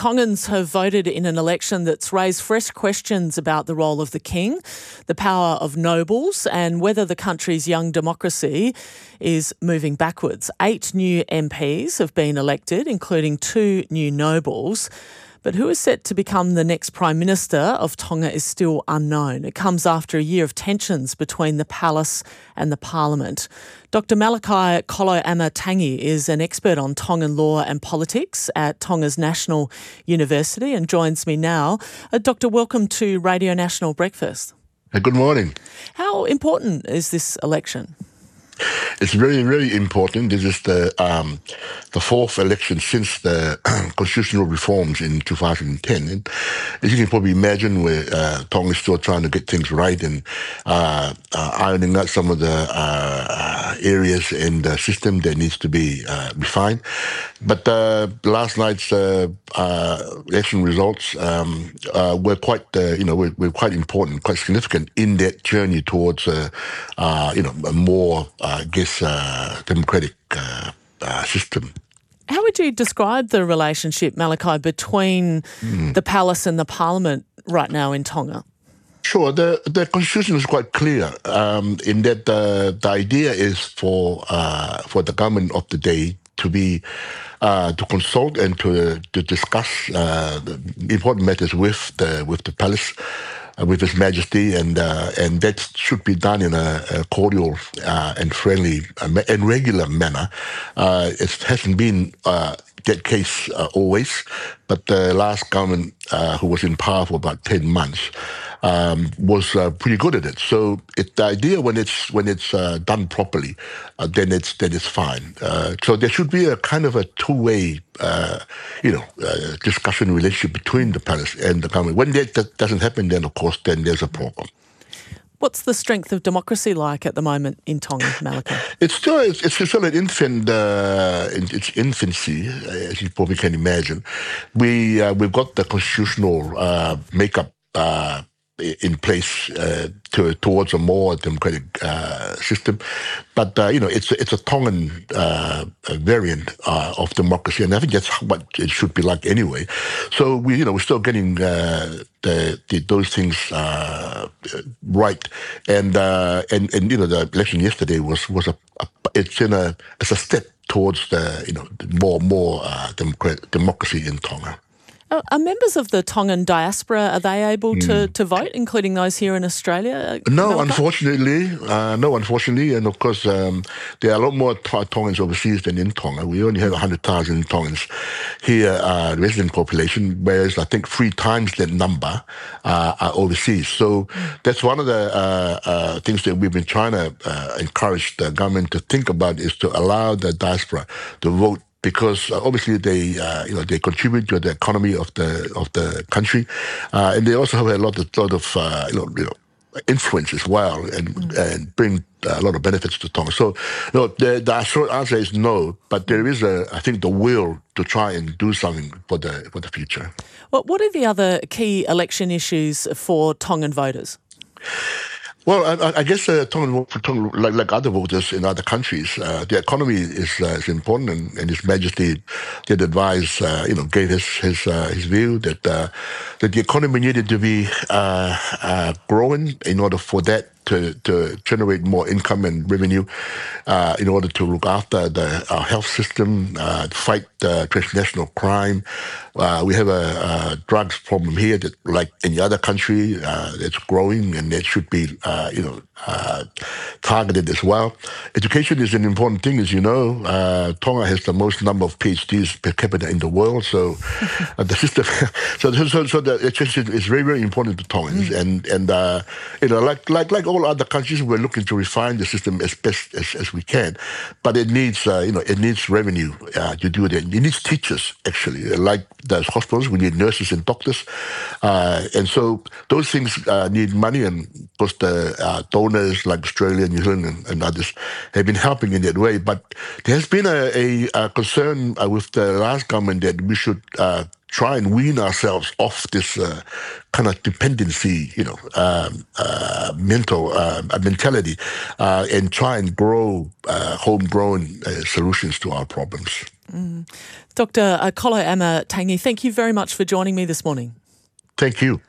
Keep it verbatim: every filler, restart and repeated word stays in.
Tongans have voted in an election that's raised fresh questions about the role of the king, the power of nobles, and whether the country's young democracy is moving backwards. Eight new M Ps have been elected, including two new nobles. But who is set to become the next Prime Minister of Tonga is still unknown. It comes after a year of tensions between the palace and the parliament. Doctor Malakai Koloamatangi is an expert on Tongan law and politics at Tonga's National University and joins me now. Uh, Doctor, welcome to Radio National Breakfast. Uh, good morning. How important is this election? It's very, very important. This is the um, the fourth election since the constitutional reforms in two thousand ten. And as you can probably imagine, where uh, Tonga is still trying to get things right and uh, uh, ironing out some of the uh, uh, areas in the system that needs to be uh, refined. But uh, last night's uh, uh, election results um, uh, were quite, uh, you know, were, were quite important, quite significant in that journey towards, uh, uh, you know, a more Uh, I guess, uh, democratic uh, uh, system. How would you describe the relationship, Malakai, between mm. the palace and the parliament right now in Tonga? Sure. The the constitution is quite clear um, in that uh, the idea is for uh, for the government of the day to be uh, to consult and to to discuss uh, the important matters with the with the palace. Uh, with His Majesty, and uh, and that should be done in a, a cordial uh, and friendly uh, and regular manner. Uh, it hasn't been uh, that case uh, always, but the last government, uh, who was in power for about ten months, um, was uh, pretty good at it. So it, the idea when it's when it's uh, done properly, uh, then it's then it's fine. Uh, so there should be a kind of a two-way, uh, you know, uh, discussion relationship between the palace and the government. When that, that doesn't happen, then of course, then there's a problem. What's the strength of democracy like at the moment in Tonga, Malakai? It's still it's, it's still an infant uh, in its infancy, as you probably can imagine. We uh, we've got the constitutional uh, makeup uh, in place uh, to, towards a more democratic uh, system, but uh, you know it's it's a Tongan uh, variant uh, of democracy, and I think that's what it should be like anyway. So we you know we're still getting uh, the, the those things uh, right, and uh, and and you know the election yesterday was was a, a it's in a it's a step towards the you know more more uh, democrat, democracy in Tonga. Are members of the Tongan diaspora, are they able to, mm. to vote, including those here in Australia? No, Malakai? unfortunately. Uh, no, unfortunately. And of course, um, there are a lot more Tongans overseas than in Tonga. We only have one hundred thousand Tongans here, uh, resident population, whereas I think three times that number uh, are overseas. So mm. that's one of the uh, uh, things that we've been trying to uh, encourage the government to think about, is to allow the diaspora to vote, because uh, obviously they, uh, you know, they contribute to the economy of the of the country, uh, and they also have a lot of lot of uh, you know, you know influence as well, and mm. and bring a lot of benefits to Tonga. So, no, the, the short answer is no, but there is a, I think, the will to try and do something for the for the future. Well, what are the other key election issues for Tongan voters? Well, I, I guess uh, Tongan, Tongan, like, like other voters in other countries, uh, the economy is, uh, is important, and, and His Majesty did advise, uh, you know, gave his his uh, his view that uh, that the economy needed to be uh, uh, growing in order for that to to generate more income and revenue, uh, in order to look after the our health system, uh, fight uh, transnational crime. Uh, we have a, a drugs problem here that, like any other country, uh, that's growing, and that should be, uh, you know, uh, targeted as well. Education is an important thing, as you know. Uh, Tonga has the most number of PhDs per capita in the world, so uh, the system, so so so the education is very very important to Tongans, mm. and and uh, you know, like like like all other countries, we're looking to refine the system as best as, as we can, but it needs uh, you know it needs revenue uh, to do that. It needs teachers, actually, like there's hospitals, we need nurses and doctors, uh, and so those things uh, need money, and of course the uh, donors like Australia, New Zealand, and, and others have been helping in that way. But there has been a, a, a concern uh, with the last government that we should uh, try and wean ourselves off this uh, kind of dependency, you know, um, uh, mental uh, mentality, uh, and try and grow uh, homegrown uh, solutions to our problems. Mm. Doctor Kolo Amatangi, thank you very much for joining me this morning. Thank you.